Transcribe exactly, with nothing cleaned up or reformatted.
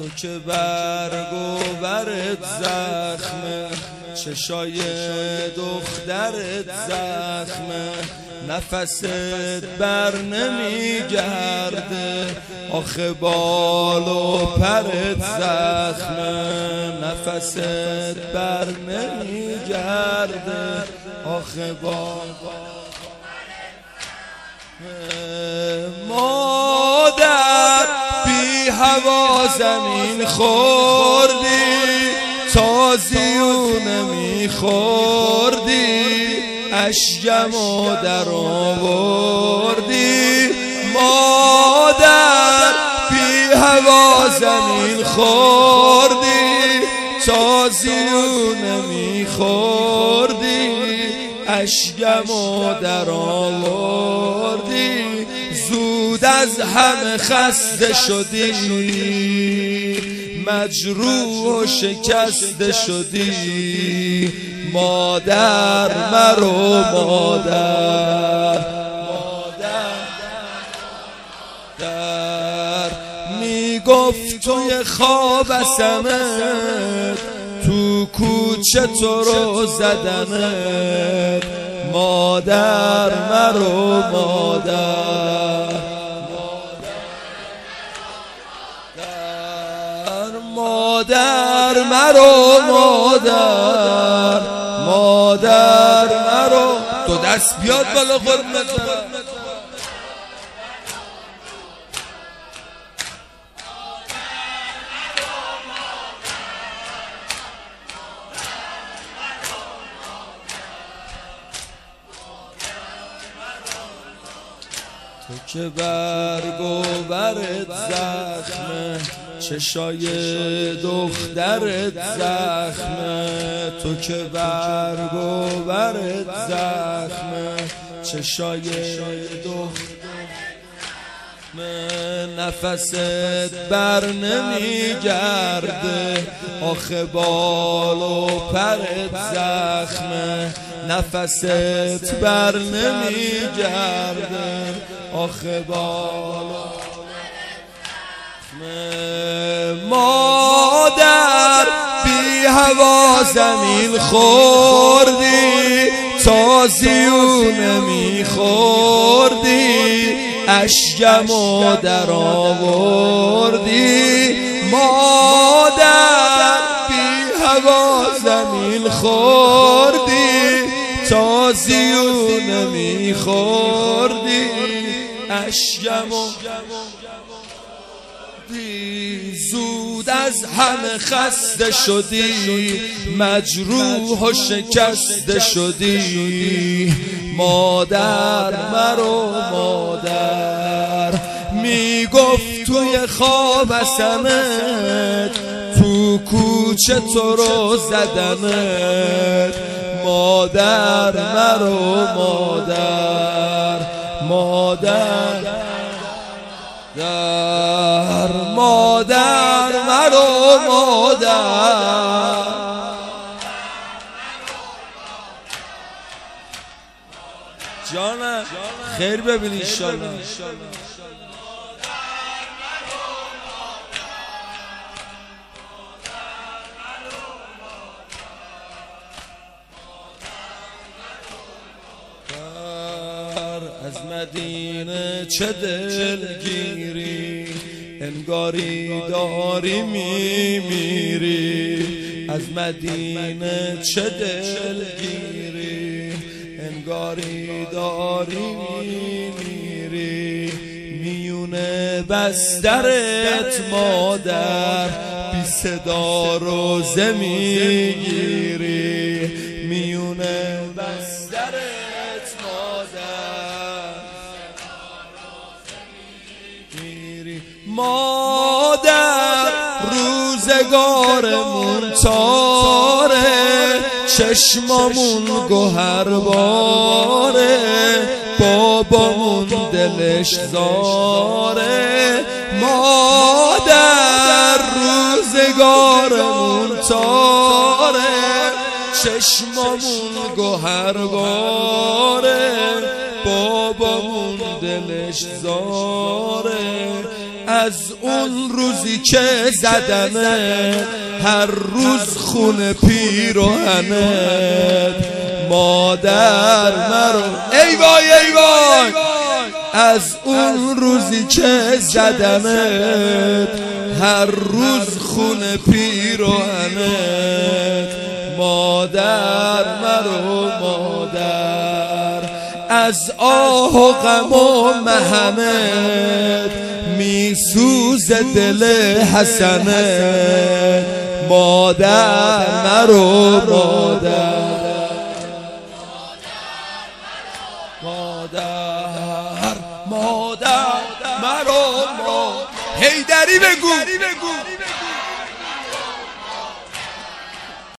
تو که برگ و برت زخمه، چشای دخترت زخمه، نفست بر نمیگرده، آخه بال و پرت زخمه، نفست بر نمیگرده، آخه بال مادر بی هوا زمین خوردی، تازیونه میخوردی، اشکمو در آوردی. مادر بی هوا زمین خوردی، تازیونه میخوردی، اشکمو در آوردی. زود از همه خسته شدی، مجروح و شکسته شدی. مادر مرو مادر، مادر میگفت توی خوابسمت، تو کوچه تو رو زدمت. مادر مرو مادر، مادر مرو مادر، مادر مرو. تو دست بیاد بالا قربونت برم. تو که برگ و برت زخمه، چشای دخترت زخمه، تو که برگ و برت زخمه، چشای دخترت، نفست بر نمیگرده، آخه بال و پرت زخمه، نفست بر نمیگرده، آخه بال و مادر بی هوا زمین خوردی، تازیونه میخوردی، اشکمو در آوردی. مادر بی هوا زمین خوردی، تازیونه میخوردی، اشکمو زود از همه خسته شدی، مجروح و شکسته شدی. مادر مرو مادر میگفت توی خوابسمت، تو کوچه تو رو زدمت. مادر مرو مادر، مادر در مادر مرو مادر. جانم خیر ببینی انشالله. از مدینه چه دلگیری، انگاری داری میمیری. از مدینه چه دلگیری، انگاری داری میمیری. میونه بسترت مادر، بی صدا روزه میگیری. میونه بسترت مادر، مادر روزگارمون تاره، چشمامون گوهر باره، بابامون دلش زاره. مادر روزگارمون تاره، چشمامون گوهر باره، بابامون دلش زاره. از اون روزی که زدمه هر روز خون پیراهنت مادر مرو ای وای ای وای از اون روزی که زدمت هر روز خون پیراهنت مادر مرو مادر از آه و غم و محنت میسوز دل حسنت مادر مرو مادر مادر مادر مرو حیدری بگو